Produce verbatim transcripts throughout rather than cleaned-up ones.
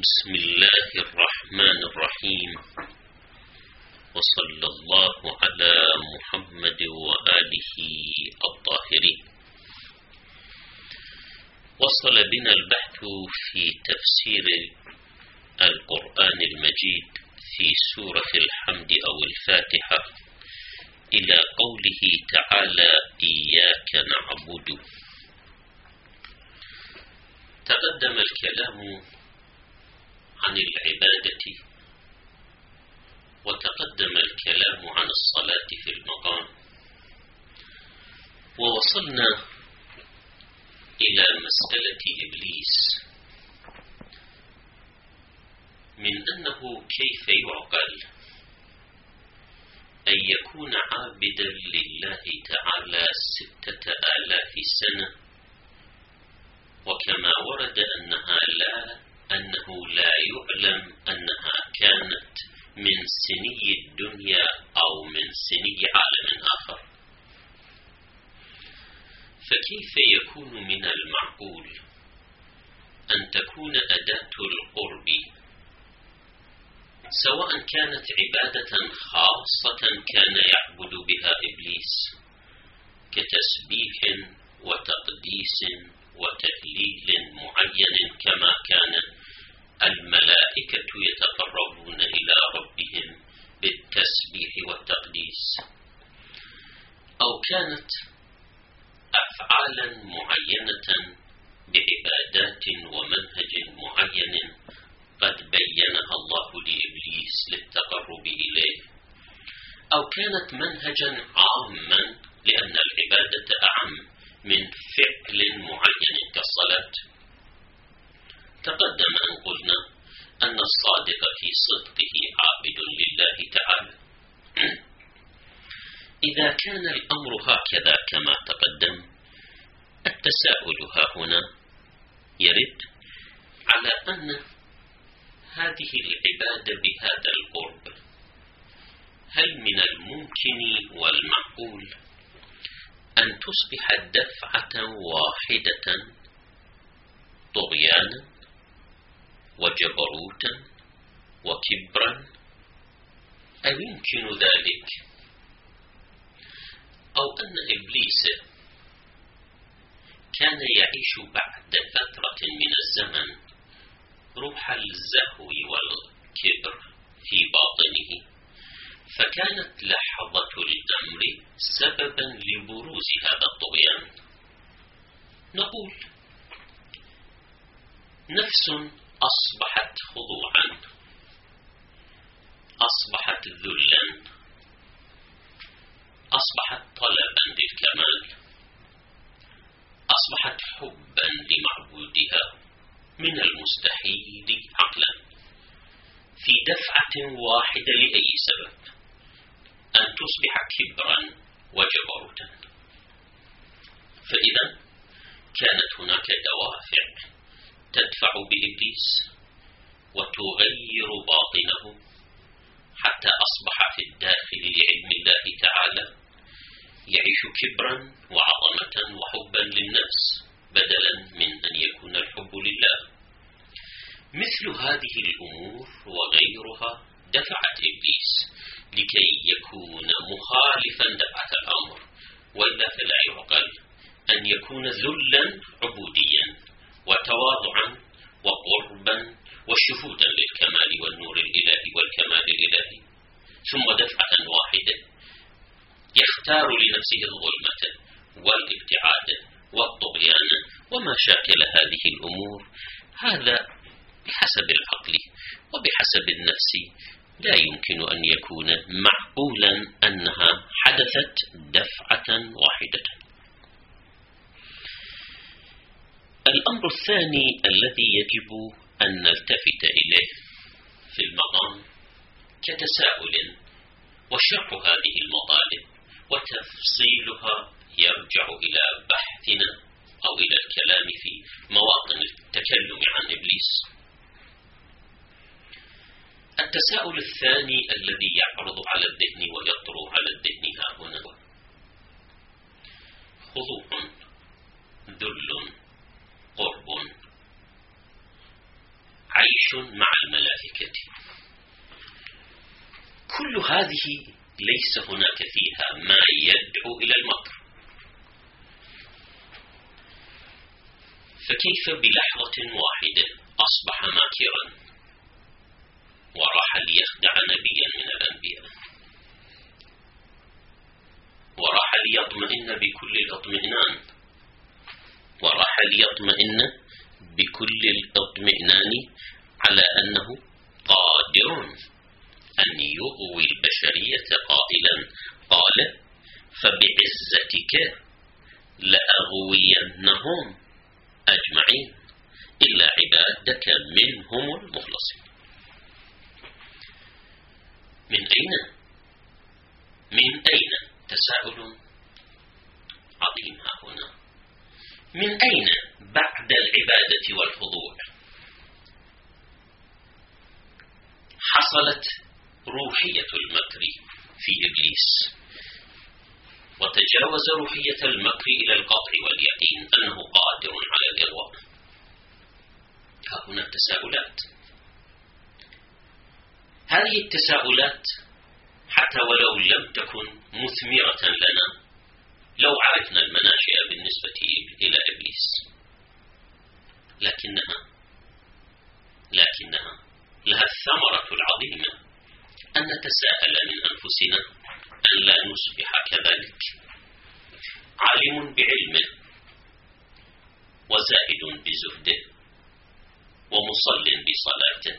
بسم الله الرحمن الرحيم، وصلى الله على محمد وآله الطاهرين. وصل بنا البحث في تفسير القرآن المجيد في سورة الحمد أو الفاتحة إلى قوله تعالى: إياك نعبد. تقدم الكلام عن العبادة، وتقدم الكلام عن الصلاة في المقام، ووصلنا إلى مسألة إبليس، من أنه كيف يعقل أن يكون عابدا لله تعالى ستة آلاف سنة، وكما ورد أنها لا أنه لا يعلم أنها كانت من سني الدنيا أو من سني عالم آخر، فكيف يكون من المعقول أن تكون أداة القرب، سواء كانت عبادة خاصة كان يعبد بها إبليس كتسبيح وتقديس وتهليل معين، كما كان الملائكة يتقربون إلى ربهم بالتسبيح والتقديس، أو كانت أفعالا معينة بعبادات ومنهج معين قد بينها الله لإبليس للتقرب إليه، أو كانت منهجا عاما لأن العبادة أعم من فعل معين كالصلاة. تقدم أن قلنا أن الصادق في صدقه عابد لله تعالى. إذا كان الأمر هكذا كما تقدم، التساؤل ها هنا يرد على أن هذه العبادة بهذا القرب، هل من الممكن والمعقول أن تصبح دفعة واحدة طغيانا وجبروتا وكبرا؟ أيمكن ذلك؟ أو أن إبليس كان يعيش بعد فترة من الزمن روح الزهو والكبر في باطنه، فكانت لحظة الأمر سببا لبروز هذا الطغيان؟ نقول نفس أصبحت خضوعا، أصبحت ذلا، أصبحت طلبا للكمال، أصبحت حبا لمعبودها، من المستحيل عقلا في دفعة واحدة لأي سبب أن تصبح كبرا وجبروتا. فإذا كانت هناك دوافع تدفع بإبليس وتغير باطنه حتى أصبح في الداخل لعلم الله تعالى يعيش كبرا وعظمة وحبا للنفس بدلا من أن يكون الحب لله. مثل هذه الأمور وغيرها دفعت إبليس لكي يكون مخالفا دفعة الأمر، وإلا فلا يعقل أن يكون ذلا عبوديا وتواضعا وقربا وشهودا للكمال والنور الإلهي والكمال الإلهي، ثم دفعة واحدة يختار لنفسه الظلمة والابتعاد والطغيان وما شاكل هذه الأمور. هذا بحسب العقل وبحسب النفس لا يمكن أن يكون معقولا أنها حدثت دفعة واحدة. الأمر الثاني الذي يجب أن نلتفت إليه في المقام كتساؤل، وشرح هذه المطالب وتفصيلها يرجع إلى بحثنا أو إلى الكلام في مواطن التكلم عن إبليس. التساؤل الثاني الذي يعرض على الذهن ويطرو على الذهن ها هنا: خضوع، ذل، قرب، عيش مع الملائكة. كل هذه ليس هناك فيها ما يدعو إلى المكر، فكيف بلحظة واحدة أصبح ماكرا وراح ليخدع نبيا من الأنبياء، وراح ليطمئن بكل الاطمئنان، وراح ليطمئن بكل الاطمئنان على أنه قادر أن يغوي البشرية قائلا قال فبعزتك لأغوينهم أجمعين إلا عبادك منهم المخلصين. من أين؟ من أين؟ تساؤل عظيم ها هنا. من أين بعد العبادة والخضوع حصلت روحية المكر في إبليس، وتجاوز روحية المكر إلى القطع واليقين أنه قادر على الإغواء؟ ها هنا تساؤلات. هذه التساؤلات حتى ولو لم تكن مثمرة لنا لو عرفنا المناشئ بالنسبة إلى إبليس، لكنها لكنها لها الثمرة العظيمة أن نتساءل من أنفسنا أن لا نصبح كذلك، عالم بعلمه وزاهد بزهده ومصل بصلاته،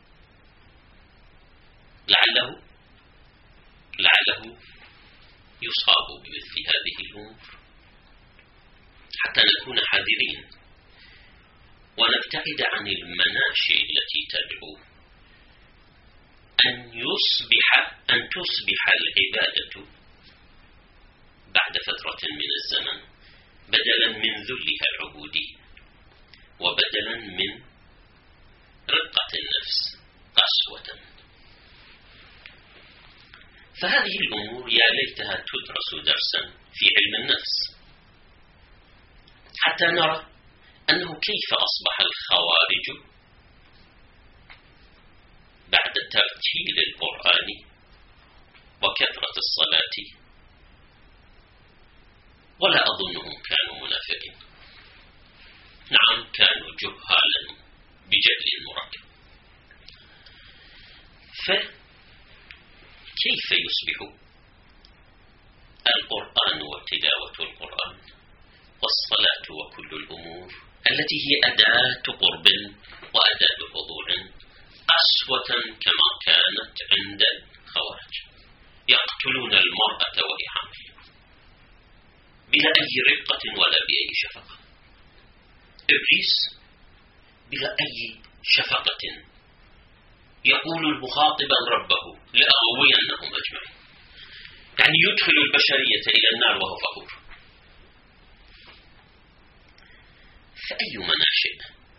لعله لعله يصاب بمثل هذه الأمور، حتى نكون حذرين ونبتعد عن المناشئ التي تدعو أن يصبح أن تصبح العبادة بعد فترة من الزمن بدلا من ذلها العبودي وبدلا من رقة النفس قسوة. فهذه الأمور يا ليتها تدرس درسا في علم النفس حتى نرى أنه كيف أصبح الخوارج بعد ترتيل القرآن وكثرة الصلاة، ولا أظنهم كانوا منافقين، نعم كانوا جهالا بجهل مركب. فكيف يصبح القرآن وتلاوة القرآن والصلاة وكل الأمور التي هي أداة قرب وأداة خضوع قسوة كما كانت عند الخوارج، يقتلون المرأة وهي حامل بلا أي رقة ولا بأي شفقة. إبليس بلا أي شفقة يقول المخاطبا ربه لأغوينهم أجمعين، يعني يدخل البشرية إلى النار وهو فخور. فأي مناشئ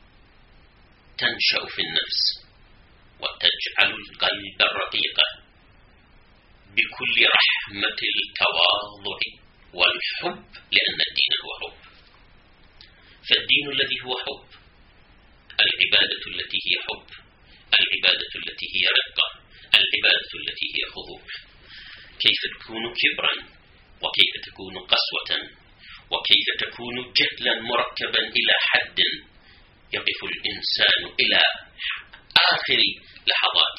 تنشأ في النفس وتجعل القلب الرقيق بكل رحمة التواضع والحب، لأن الدين هو حب، فالدين الذي هو حب، العبادة التي هي حب، العبادة التي هي رقة، العبادة التي هي خضوع، كيف تكون كبرا وكيف تكون قسوة وكيف تكون جهلا مركبا إلى حد يقف الإنسان إلى آخر لحظات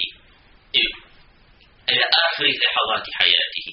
إلى آخر لحظات حياته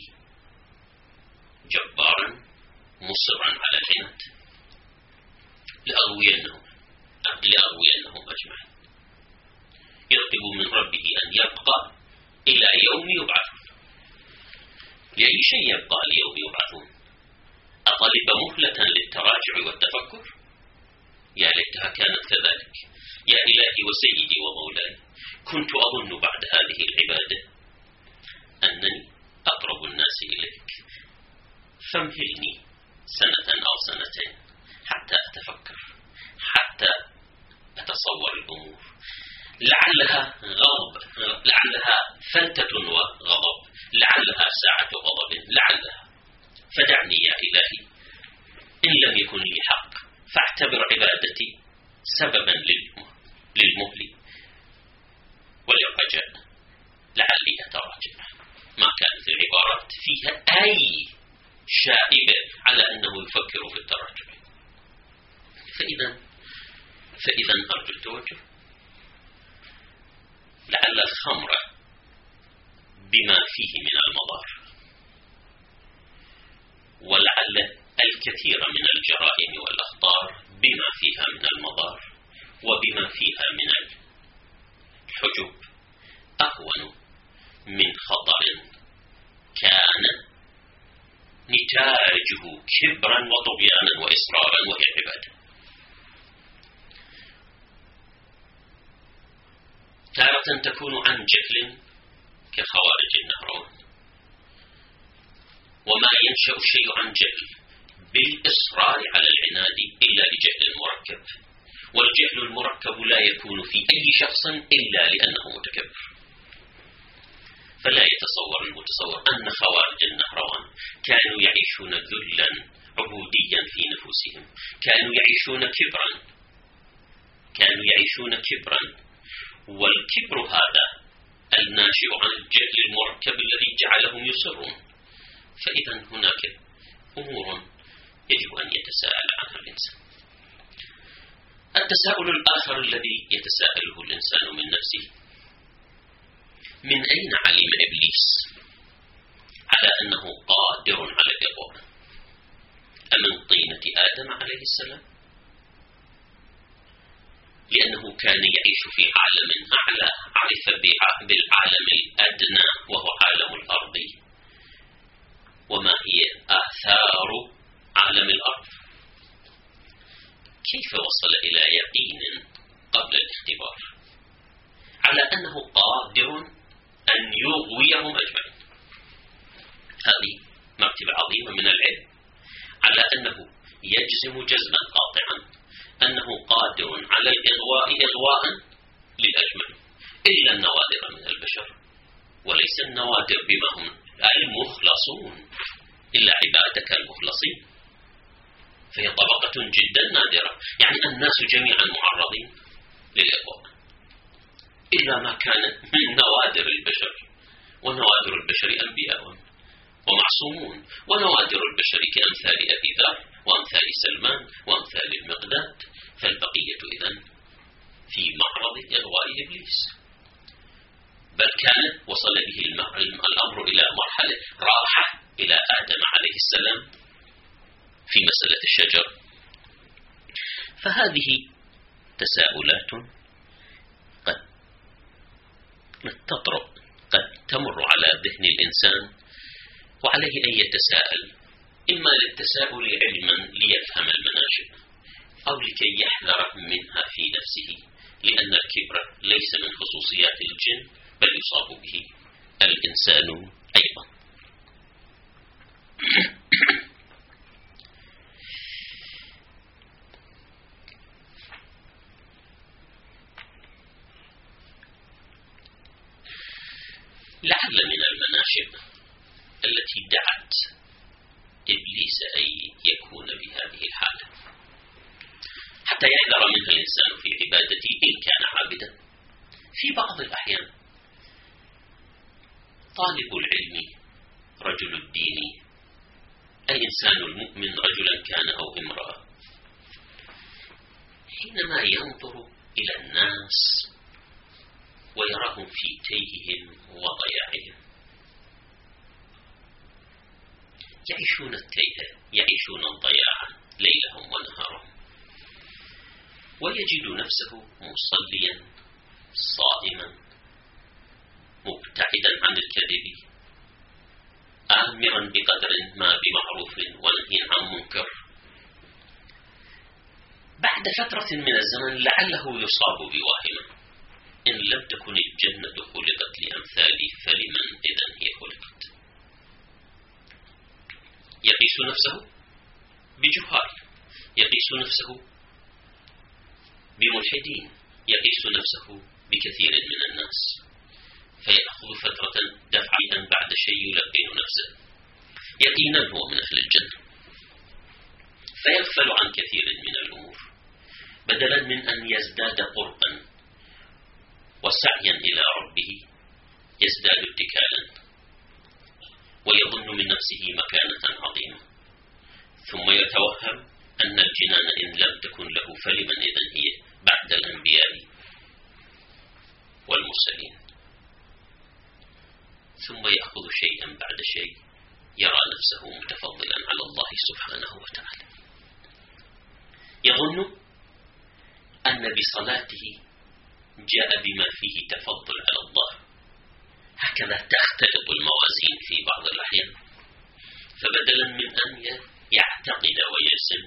جبارا مصرا على العناد لأغوينهم لأغوينهم أجمعين، يطلب من ربه أن يبقى إلى يوم يبعثون. لأي شيء يبقى ليوم يبعثون؟ أطلب مهلة للتراجع والتفكر؟ يا ليتها كانت كذلك. يا إلهي وسيدي ومولاي، كنت أظن بعد هذه العبادة أنني أقرب الناس إليك، فامهلني سنة أو سنتين حتى أتفكر، حتى أتصور الأمور، لعلها غضب، لعلها فلتة وغضب، لعلها ساعة غضب، لعلها. فدعني يا إلهي إن لم يكن لي حق فاعتبر عبادتي سببا للمهل لعلي أتراجع. ما كانت العبارات فيها أي شائبة على أنه يفكر في التراجع. فإذا فإذا أرجو التوجه. لعل الخمر بما فيه من المضار، ولعل الكثير من الجرائم والأخطار بما فيها من المضار وبما فيها من الحجب أهون من خطر كان نتاجه كبرا وطغيانا وإصرارا وهي عبادة. تارة تكون عن جهل كخوارج النهروان، وما ينشأ الشيء عن جهل بالإصرار على العناد إلا لجهل مركب، والجهل المركب لا يكون في أي شخص إلا لأنه متكبر. فلا يتصور المتصور أن خوارج النهروان كانوا يعيشون ذلا عبوديا في نفوسهم، كانوا يعيشون كبرا كانوا يعيشون كبرا والكبر هذا الناشئ عن الجهل المركب الذي جعلهم يصرون. فإذا هناك أمور يجب أن يتساءل عنها الإنسان. التساؤل الآخر الذي يتساءله الإنسان من نفسه: من أين علم إبليس على أنه قادر على الإغواء؟ أمن طينة آدم عليه السلام؟ لأنه كان يعيش في عالم أعلى، عرف بالعالم الأدنى وهو عالم الأرض، وما هي آثار عالم الأرض. كيف وصل إلى يقين قبل الاختبار على أنه قادر أن يغويهم أجمعين؟ هذه مرتبة عظيمة من العلم، على أنه يجزم جزما قاطعا أنه قادر على الإغواء إغواء للأجمعين إلا النوادر من البشر، وليس النوادر بما هم المخلصون إلا عبادك المخلصين، فهي طبقة جدا نادرة. يعني الناس جميعا معرضين للإغواء إلا ما كان من نوادر البشر، ونوادر البشر أنبياء ومعصومون، ونوادر البشر كأمثال أبي ذر وأمثال سلمان وأمثال المقداد، فالبقية إذن في معرض إغواء إبليس. بل كان وصل به الأمر إلى مرحلة راحة إلى آدم عليه السلام في مسألة الشجر. فهذه تساؤلات قد تطرق قد تمر على ذهن الإنسان، وعليه أن يتساءل، إما للتساؤل علما ليفهم المناشئ، أو لكي يحذر منها في نفسه، لأن الكبر ليس من خصوصيات الجن بل يصاب به الإنسان أيضا. لعل من المناشئ التي دعت إبليس أن يكون بهذه الحالة حتى يحذر منها الإنسان في عبادته إن كان عابدا. في بعض الأحيان طالب العلم رجل الدين، الإنسان المؤمن رجلا كان أو امرأة، حينما ينظر إلى الناس ويراهم في تيههم وضياعهم، يعيشون التيه، يعيشون الضياع ليلهم ونهارهم، ويجد نفسه مصليا صائما مبتعدا عن الكذب، آمرا بقدر ما بمعروف ونهيا عن منكر. بعد فترة من الزمن لعله يصاب بواهمة: إن لم تكن الجنة خلقت لأمثالي فلمن إذن هي خلقت؟ يقيس نفسه بجهال، يقيس نفسه بملحدين، يقيس نفسه بكثير من الناس، فيأخذ فترة دفعا بعد شيء يلقن نفسه يقينا هو من أهل الجنة، فيغفل عن كثير من الأمور، بدلا من أن يزداد قربا وسعيا إلى ربه يزداد اتكالا ويظن من نفسه مكانة عظيمة، ثم يتوهم أن الجنان إن لم تكن له فلمن إذن هي بعد الأنبياء والمرسلين، ثم يأخذ شيئا بعد شيء يرى نفسه متفضلا على الله سبحانه وتعالى، يظن أن بصلاته جاء بما فيه تفضل على الله. هكذا تختلط الموازين في بعض الأحيان، فبدلا من أن يعتقد ويجزم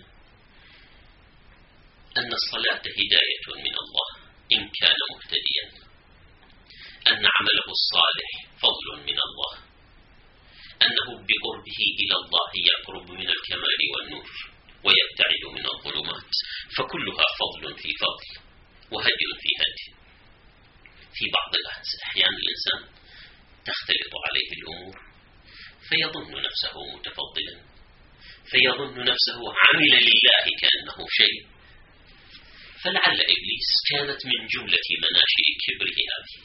أن الصلاة هداية من الله إن كان مهتديا، أن عمله الصالح فضل من الله، أنه بقربه إلى الله يقرب من الكمال والنور ويبتعد من الظلمات، فكلها فضل في فضل وهدي في هدي. في بعض الأحيان الإنسان تختلط عليه الأمور فيظن نفسه متفضلا، فيظن نفسه عمل لله كأنه شيء. فلعل إبليس كانت من جملة مناشئ كبره هذه،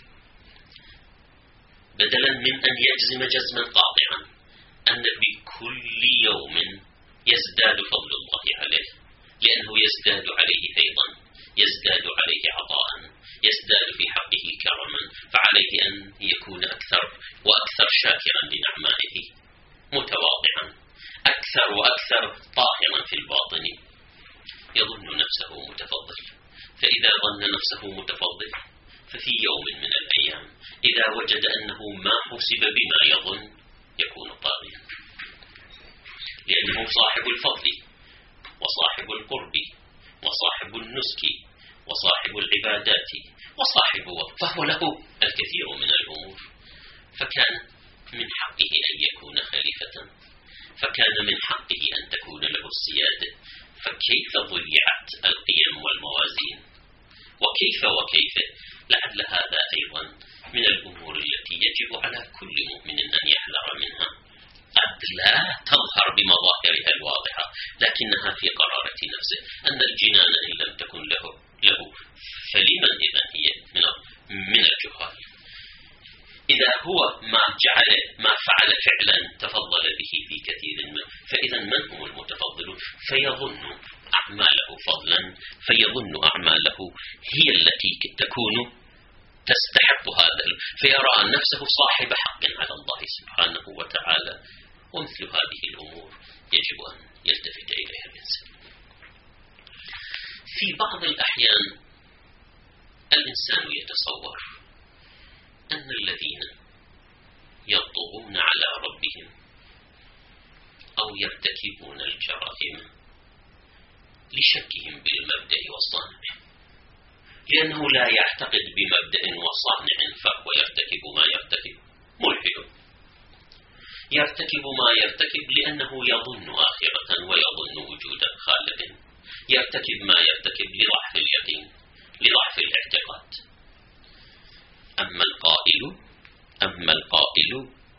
بدلا من أن يجزم جزما قاطعا أن بكل يوم يزداد فضل الله عليه، لأنه يزداد عليه أيضا، يزداد عليه عطاء، يزداد في حقه كرما، فعليه أن يكون أكثر وأكثر شاكرا لنعمائه، متواضعا أكثر وأكثر طاهرا في الباطن، يظن نفسه متفضل. فإذا ظن نفسه متفضل ففي يوم من الأيام إذا وجد أنه ما حسب بما يظن يكون طاغيا، لأنه صاحب الفضل وصاحب القرب وصاحب النسك وصاحب العبادات وصاحب فهو له الكثير من الأمور، فكان من حقه أن يكون خليفة، فكان من حقه أن تكون له السيادة. فكيف ضيعت القيم والموازين؟ وكيف وكيف لعل هذا أيضا من الأمور التي يجب على كل مؤمن أن يحذر منها، قد لا تظهر بمظاهرها الواضحة لكنها في قرارة نفسه، أن الجنان إن لم تكن له له فلمن إذا هي من من الجهال. إذا هو ما جعل ما فعل فعلا تفضل به في كثير منه، فإذا من هم المتفضلون؟ فيظن أعماله فضلا، فيظن أعماله هي التي تكون تستحق هذا، فيرى نفسه صاحب حق على الله سبحانه وتعالى. ومثل هذه الأمور يجب أن يلتفت إليها الإنسان. في بعض الأحيان الإنسان يتصور أن الذين يطغون على ربهم أو يرتكبون الجرائم لشكهم بالمبدأ والصانع، لأنه لا يعتقد بمبدأ وصانع فهو يرتكب ما يرتكب، ملحد يرتكب ما يرتكب لأنه يظن آخرة ويظن وجودا خالق، يرتكب ما يرتكب لضعف اليقين لضعف الاعتقاد. أما القائل أما القائل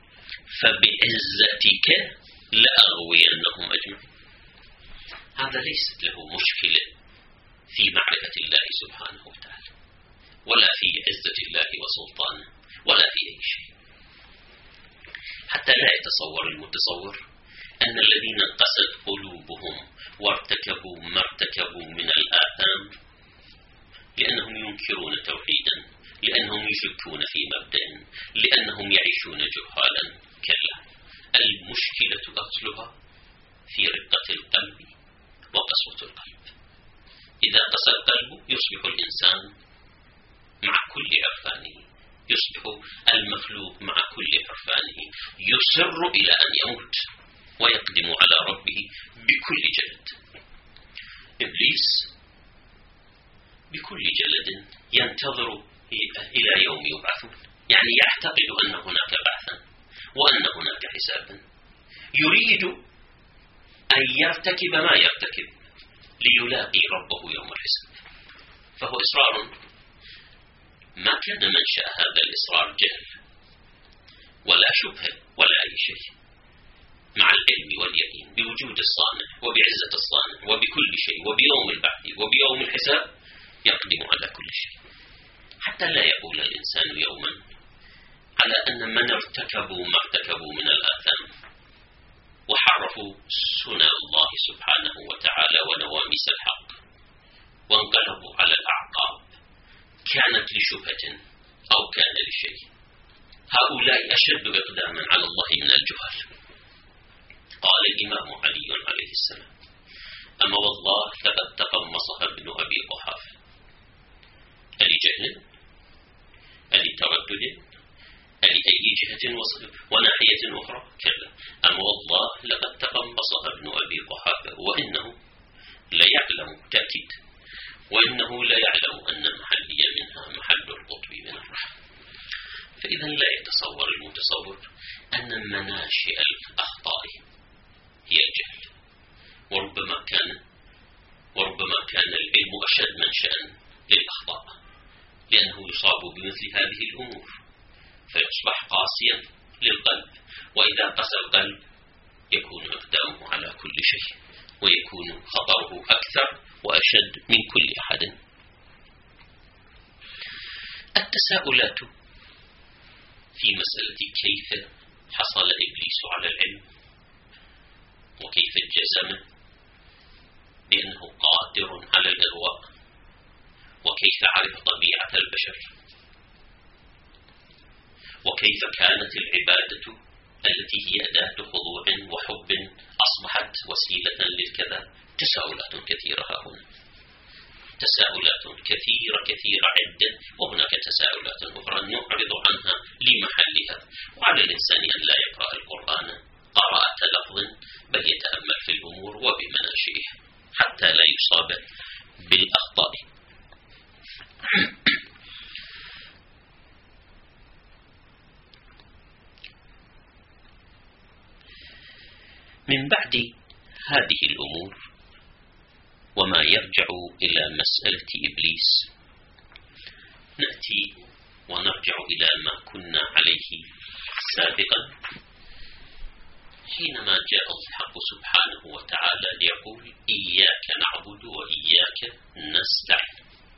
فبعزتك لأغوينهم أجمعين، هذا ليست له مشكلة في معرفة الله سبحانه وتعالى ولا في عزة الله وسلطانه ولا في أي شيء، حتى لا يتصور المتصور أن الذين قست قلوبهم وارتكبوا ما ارتكبوا من الآثام لأنهم ينكرون توحيدا، لأنهم يشكون في مبدأ، لأنهم يعيشون جهالا. كلا، المشكلة أصلها في رقة القلب وقسوة القلب. إذا قسى القلب يصبح الإنسان مع كل عرفانه، يصبح المخلوق مع كل عرفانه يصر إلى أن يموت ويقدم على ربه بكل جلد. إبليس بكل جلد ينتظر إلى يوم يبعثون، يعني يعتقد أن هناك بعثا وأن هناك حسابا، يريد أن يرتكب ما يرتكب ليلاقي ربه يوم الحساب. فهو إصرار ما كان منشأ هذا الإصرار جهل ولا شبهة ولا أي شيء، مع العلم واليقين بوجود الصانع وبعزة الصانع وبكل شيء وبيوم البعث وبيوم الحساب يقدم على كل شيء، حتى لا يقول الإنسان يوما على أن من ارتكبوا ما ارتكبوا من الآثام وحرفوا سنن الله سبحانه وتعالى ونواميس الحق وانقلبوا على الأعقاب كانت لشبهة أو كان لشيء، هؤلاء أشد إقداما على الله من الجهال. قال الإمام علي عليه السلام: أما والله لقد تقمصها ابن أبي قحافة. ألجهل ألتردد ألأي جهة وناحية أخرى؟ كلا، أما والله لقد تقمصها ابن أبي قحافة وإنه لا يعلم تأكيد وإنه لا يعلم أن محلي منها محل القطب من الرحم. فإذا لا يتصور المتصور أن مناشئ الأخطاء هي الجهل، وربما كان وربما كان العلم أشد منشأ للأخطاء، لأنه يصاب بمثل هذه الأمور فيصبح قاسيا للقلب، وإذا قسى القلب يكون إقدامه على كل شيء ويكون خطره أكثر وأشد من كل أحد. التساؤلات في مسألة كيف حصل إبليس على العلم وكيف جزم بأنه قادر على الإغواء وكيف عرف طبيعة البشر وكيف كانت العبادة التي هي أداة خضوع وحب أصبحت وسيلة للكذا. تساؤلات كثيرة هنا، تساؤلات كثيرة كثيرة عدة، وهناك تساؤلات أخرى نعرض عنها لمحلها. وعلى الإنسان أن لا يقرأ القرآن قراءة لفظ بل يتأمل في الأمور وبمناشئها حتى لا يصاب بالأخطاء. من بعد هذه الأمور وما يرجع إلى مسألة إبليس نأتي ونرجع إلى ما كنا عليه سابقا حينما جاء الحق سبحانه وتعالى ليقول: إياك نعبد وإياك نستعين.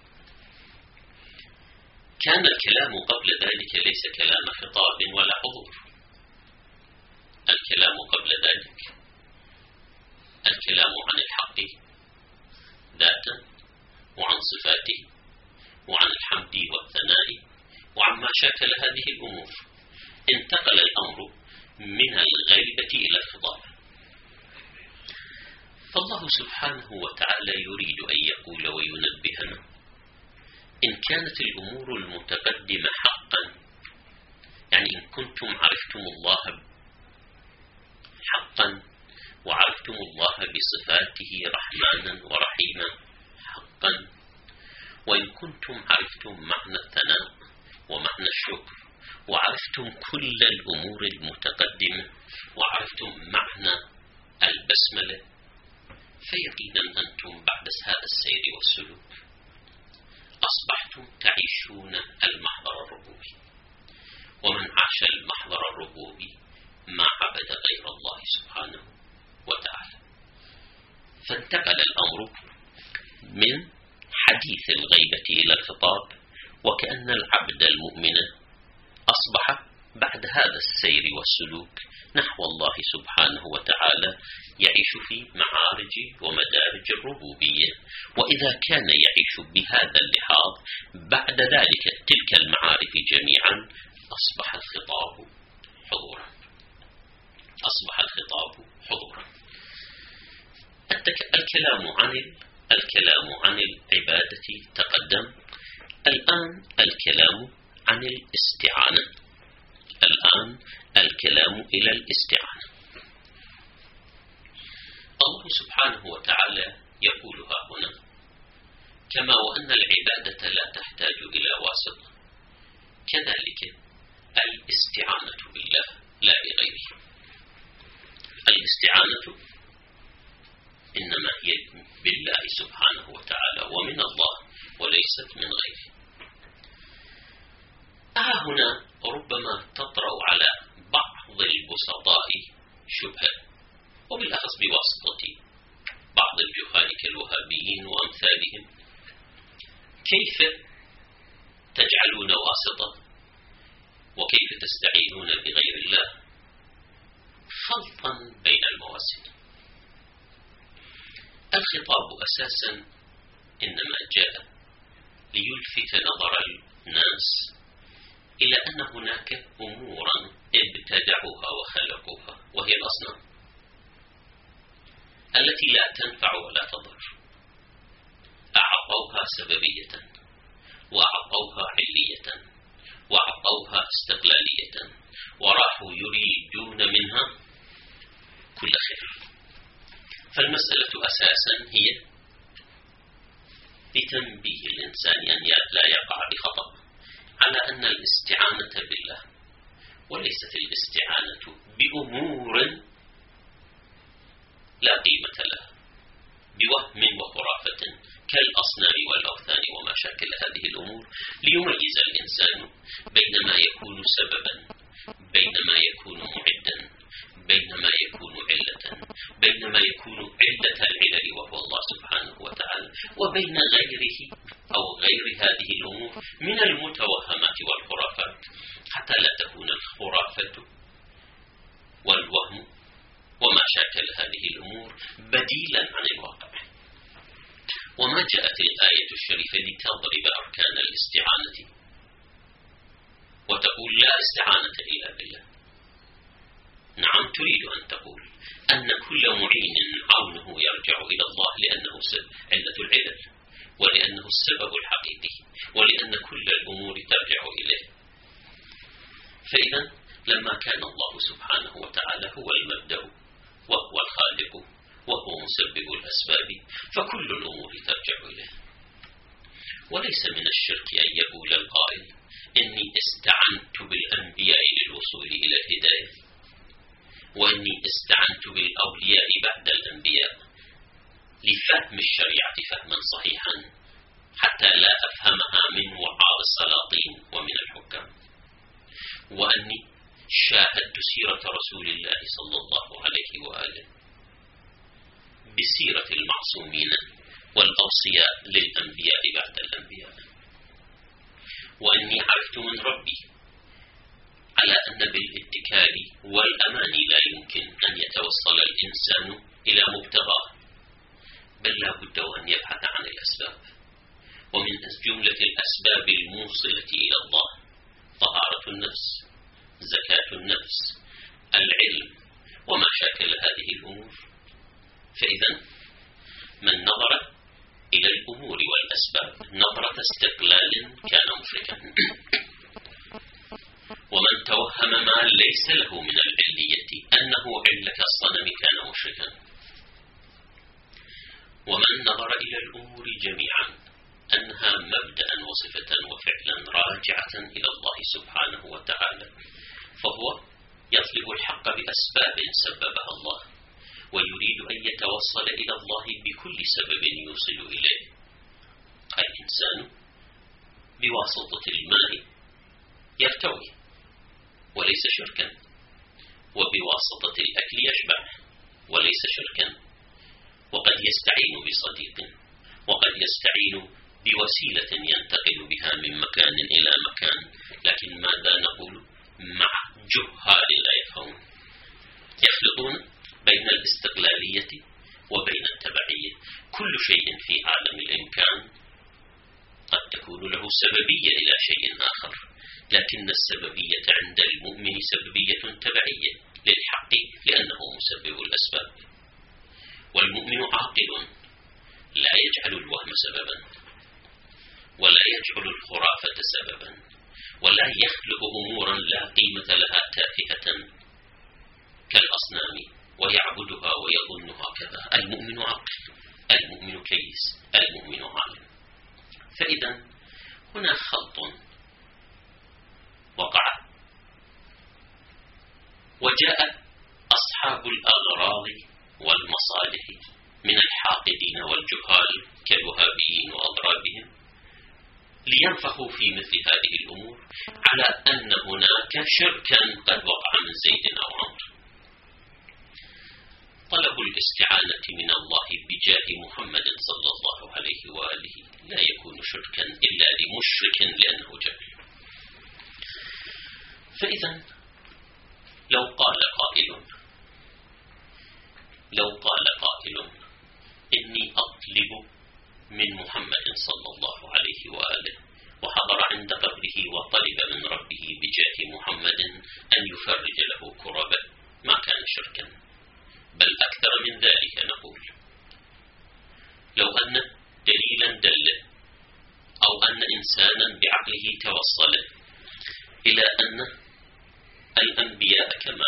كان الكلام قبل ذلك ليس كلام خطاب ولا حضور، الكلام قبل ذلك الكلام عن الحق ذاتا وعن صفاته وعن الحمد والثناء وعن ما شاكل هذه الأمور. انتقل الأمر من الغيبة إلى الخطاب، فالله سبحانه وتعالى يريد أن يقول وينبهنا: إن كانت الأمور المتقدمة حقا، يعني إن كنتم عرفتم الله حقا وعرفتم الله بصفاته رحمانا ورحيما حقا، وإن كنتم عرفتم معنى الثناء ومعنى الشكر وعرفتم كل الأمور المتقدمة وعرفتم معنى البسملة، فيقينا أنتم بعد هذا السير والسلوك أصبحتم تعيشون المحضر الربوبي، ومن عاش المحضر الربوبي ما عبد غير الله سبحانه وتعالى. فانتقل الأمر من حديث الغيبة إلى الخطاب، وكأن العبد المؤمن أصبح بعد هذا السير والسلوك نحو الله سبحانه وتعالى يعيش في معارج ومدارج الربوبية. وإذا كان يعيش بهذا اللحاظ بعد ذلك تلك المعارف جميعا أصبح الخطاب حضورا أصبح الخطاب حضورا. الكلام عن الكلام عن العبادة تقدم، الآن الكلام عن الاستعانة الآن الكلام إلى الاستعانة. الله سبحانه وتعالى يقولها هنا: كما وأن العبادة لا تحتاج إلى واسطة، كذلك الاستعانة بالله لا بغيره. الاستعانة إنما هي بالله سبحانه وتعالى ومن الله وليست من غيره. ها هنا ربما تطرأ على بعض البسطاء شبهة، وبالأخص بواسطة بعض الجهال كالوهابيين وأمثالهم: كيف تجعلون واسطة وكيف تستعينون بغير الله خلطا بين المواسم. الخطاب أساسا إنما جاء ليلفت نظر الناس إلى أن هناك أمورا ابتدعوها وخلقوها، وهي الأصنام التي لا تنفع ولا تضر. أعطوها سببية، وأعطوها علية، وأعطوها استقلالية، وراحوا يريدون منها كل خير. فالمسألة أساسا هي لتنبيه الإنسان أن لا يقع بخطأ على أن الاستعانة بالله وليست الاستعانة بأمور لا قيمة لها، بوهم وخرافة كالأصنام والأوثان وما شاكل هذه الأمور، ليميز الإنسان بين ما يكون سببا، بين ما يكون معدا، بين ما يكون علة، بين ما يكون علة العلل وهو الله سبحانه وتعالى، وبين غيره أو غير هذه الأمور من المتوهمات والخرافات، حتى لا تكون الخرافة والوهم وما شاكل هذه الأمور بديلا عن الواقع. وما جاءت الآية الشريفة لتضرب أركان الاستعانة وتقول لا استعانة إلا بالله. نعم، تريد أن تقول أن كل معين عونه يرجع إلى الله لأنه علة العلل، ولأنه السبب الحقيقي، ولأن كل الأمور ترجع إليه. فإذا لما كان الله سبحانه وتعالى هو المبدأ وهو الخالق وهو مسبب الأسباب، فكل الأمور ترجع إليه. وليس من الشرك أن يقول القائل إني استعنت بالأنبياء للوصول إلى الهداية، وإني استعنت بالأولياء بعد الأنبياء لفهم الشريعة فهما صحيحا حتى لا أفهمها من وعاظ السلاطين ومن الحكام، وأني شاهدت سيرة رسول الله صلى الله عليه وآله بسيرة المعصومين والأوصياء للأنبياء بعد الأنبياء، وأني عرفت من ربي على أن بالاتكال والأمان لا يمكن أن يتوصل الإنسان إلى مبتغاه، بل لا بد أن يبحث عن الأسباب. ومن جملة الأسباب الموصلة إلى الله طهارة النفس، زكاة النفس، العلم، وما شاكل هذه الأمور. فإذا من نظر إلى الأمور والأسباب نظرة استقلال كان مشركا، ومن توهم ما ليس له من العلية أنه علة الصنم كان مشركا، ومن نظر إلى الأمور جميعا أنها مبدأ وصفة وفعلا راجعة إلى الله سبحانه وتعالى، فهو يطلب الحق بأسباب سببها الله، ويريد أن يتوصل إلى الله بكل سبب يوصل إليه. الإنسان بواسطة الماء يرتوي وليس شركا، وبواسطة الأكل يشبع وليس شركا، وقد يستعين بصديق، وقد يستعين بوسيلة ينتقل بها من مكان إلى مكان. لكن ماذا نقول مع جهال لا يفهمون؟ يخلطون بين الاستقلالية وبين التبعية. كل شيء في عالم الإمكان قد تكون له سببية إلى شيء آخر، لكن السببية عند المؤمن سببية تبعية للحق لأنه مسبب الأسباب. والمؤمن عاقل لا يجعل الوهم سببا، ولا يجعل الخرافة سببا، ولا يخلق أمورا لا قيمة لها تافهة كالأصنام ويعبدها ويظنها كذا. المؤمن عاقل، المؤمن كيس، المؤمن عالم. فإذا هنا خلط وقع، وجاء أصحاب الأغراض والمصالح من الحاقدين والجهال كالوهابيين وأضرابهم لينفخوا في مثل هذه الأمور على أن هناك شركا قد وقع من زيد أو عمرو. طلب الاستعانة من الله بجاه محمد صلى الله عليه وآله لا يكون شركا إلا لمشرك لأنه جهل. فإذا لو قال قائل لو قال قائل إني أطلب من محمد صلى الله عليه وآله وحضر عند قبره وطلب من ربه بجاه محمد أن يفرج له كربه، ما كان شركا، بل أكثر من ذلك نقول لو أن دليلا دل أو أن إنسانا بعقله توصل إلى أن الأنبياء كما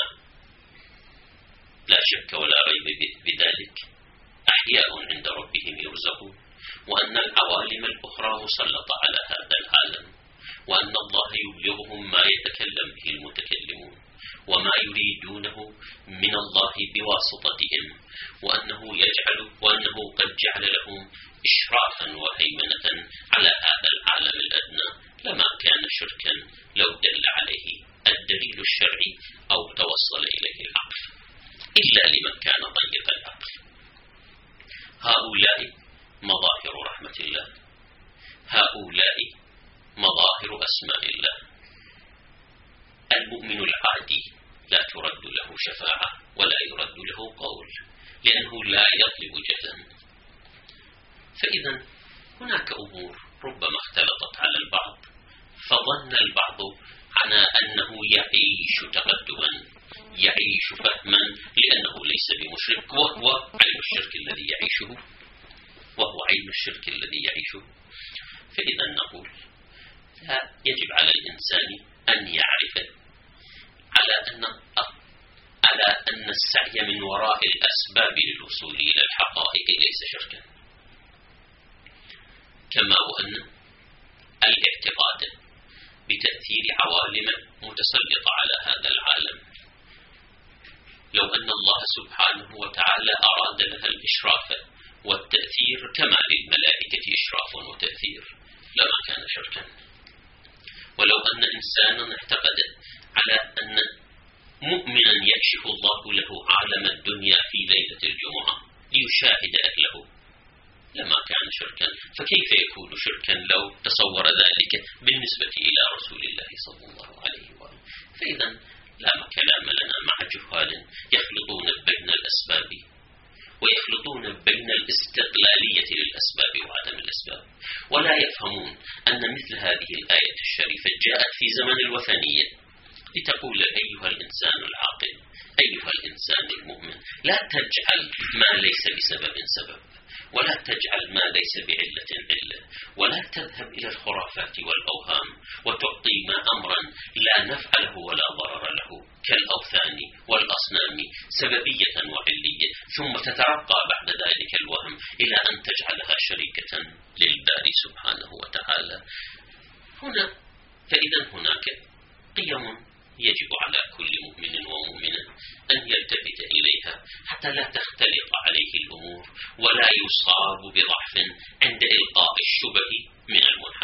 لا شك ولا ريب بذلك أحياء عند ربهم يرزقون، وأن العوالم الأخرى مسلطة على هذا العالم، وأن الله يبلغهم ما يتكلم به المتكلمون وما يريدونه من الله بواسطتهم، وأنه يجعل وأنه قد جعل لهم إشرافا وهيمنة على هذا العالم الأدنى، لما كان شركا لو دل عليه الدليل الشرعي أو توصل إليه العقل، إلا لمن كان ضيق العقل. هؤلاء مظاهر رحمة الله، هؤلاء مظاهر أسماء الله. المؤمن العادي لا ترد له شفاعة ولا يرد له قول، لأنه لا يطلب جهلا. فإذا هناك أمور ربما اختلطت على البعض، فظن البعض على أنه يعيش تقدما، يعيش فهما، لأنه ليس بمشرك، وهو عين الشرك الذي يعيشه وهو عين الشرك الذي يعيشه. فإذا نقول لا يجب على الإنسان أن يعرف على أن على أن السعي من وراء الأسباب للوصول إلى الحقائق ليس شركا، كما وأن الاعتقاد بتأثير عوالم متسلطة على هذا العالم لو أن الله سبحانه وتعالى أراد لها الإشراف والتأثير كما للملائكة إشراف وتأثير لما كان شركا. ولو أن إنسانا اعتقد على أن مؤمنا يكشف الله له عالم الدنيا في ليلة الجمعة ليشاهد أهله لما كان شركا، فكيف يكون شركا لو تصور ذلك بالنسبة إلى رسول الله صلى الله عليه وآله؟ فإذا لا كلام لنا مع جهال يخلطون بين الأسباب ويخلطون بين الاستقلالية للأسباب وعدم الأسباب، ولا يفهمون أن مثل هذه الآية الشريفة جاءت في زمن الوثنية لتقول أيها الإنسان العاقل، أيها الإنسان المؤمن، لا تجعل ما ليس بسبب سبب، ولا تجعل ما ليس بعلة علة، ولا تذهب إلى الخرافات والأوهام وتعطي ما أمرا لا نفع له ولا ضرر له كالأوثان والأصنام سببية وعلية، ثم تترقى بعد ذلك الوهم إلى أن تجعلها شريكة للباري سبحانه وتعالى. هنا فإذا هناك قيم يجب على كل مؤمن ومؤمنة أن يلتفت إليها حتى لا تختلط عليه الأمور ولا يصاب بضعف عند إلقاء الشبه من المنحرف.